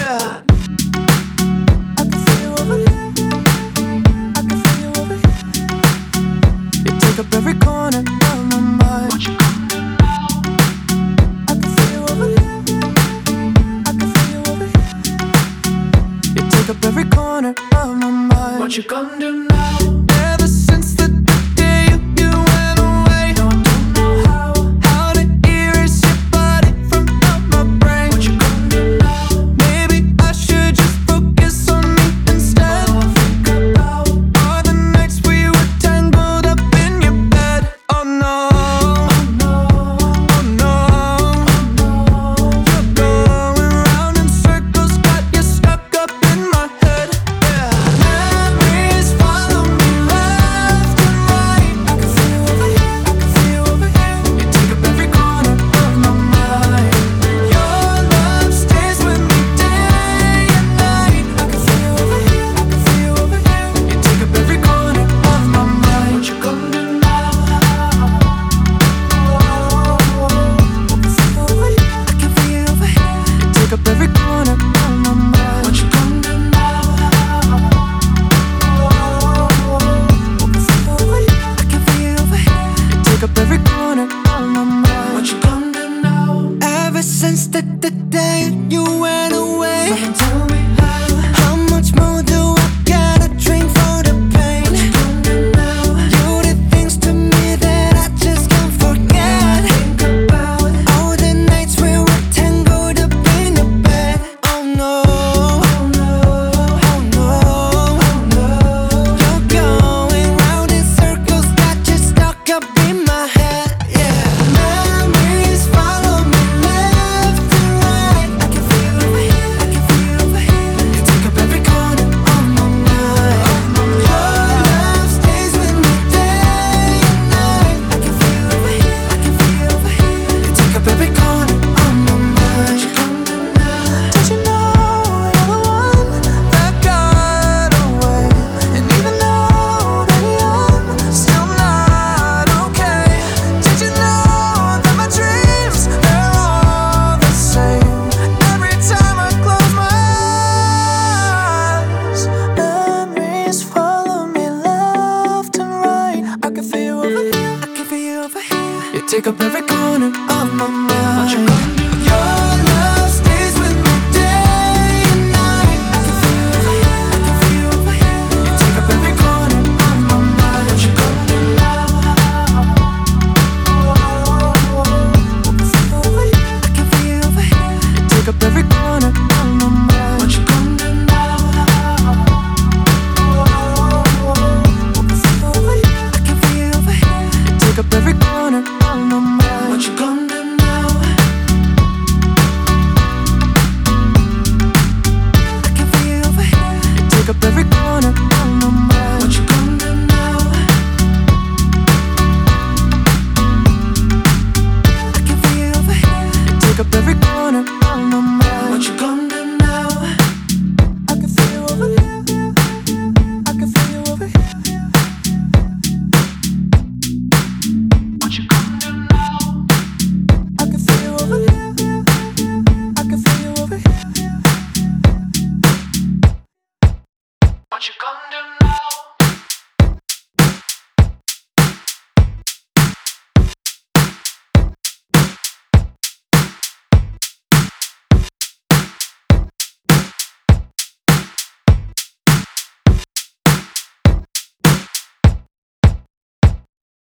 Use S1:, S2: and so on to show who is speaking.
S1: yeah. I can feel you over here. I can feel you over here. You take up every corner of my mind. Won't you come to now? I can feel you over here. I can feel you over here. You take up every corner of my mind. Won't you come to now? Ever since the day you went away, no, I don't know how to erase your body from out my brain. Won't you come to now? Maybe I should just focus on me instead. All I think about are the nights we were tangled up in your bed. Oh no, oh no, oh no, oh no. You're going round in circles, got you stuck up in my head, yeah. Memories follow me left and right. I can feel you over here, I can feel you over here. You take up every corner of my mind. Your love stays with me day and night. I can feel you over here, I can feel you over here. You take up every corner of my mind. Won't you come to now? I can feel you over here. You take up every corner of my mind. Won't you come to now? I can feel you over here. You take up every corner of my mind. Won't you come to now? Ever since the day you went away, someone tell me how much more do I gotta drink for the pain? Won't you come to now? You did things to me that I just can't forget. Think about all the nights we were tangled up in your bed. Oh no, oh no, oh no, oh no. You're going round in circles, got you stuck up in my head, yeah. Memories follow me left and right. I can feel you over here, I can feel you over here. You take up every corner of my mind. Your love stays with me day and night. I can feel you over here, I can feel you over here. You take up every corner of my mind. You come to now. Did you know you're the one that got away? And even though that I'm still not okay, did you know that my dreams, they're all the same? Every time I close my eyes, memories follow me left and right. I can feel you over here, I can feel you over here. You take up every corner of my mind. Your love stays with me day and night. I can feel you over here, I can feel you over here. You take up every corner of my mind. Won't you come to now? I can feel you over here, I can feel you over here. You take up every corner of my mind. Won't you come to now? I can feel you over here, I can feel you over here. You take up every corner of my mind. Won't you come to now? I can feel you over here. You take up every corner of my mind. Won't you come to now? I can feel you over here. You take up every corner of my mind. Won't you come to now? I can feel you over here. I can feel you over here. Won't you come to now? I can feel you over here. I can feel you over here. Won't you come to now?